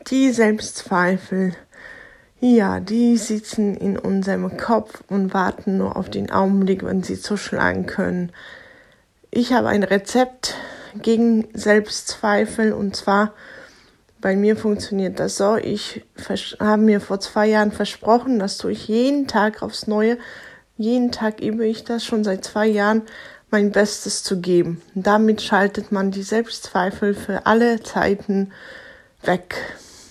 Die Selbstzweifel, ja, die sitzen in unserem Kopf und warten nur auf den Augenblick, wenn sie zuschlagen können. Ich habe ein Rezept gegen Selbstzweifel und zwar, bei mir funktioniert das so, ich habe mir vor 2 Jahren versprochen, das tue ich jeden Tag aufs Neue, jeden Tag übe ich das schon seit 2 Jahren, mein Bestes zu geben. Damit schaltet man die Selbstzweifel für alle Zeiten weg.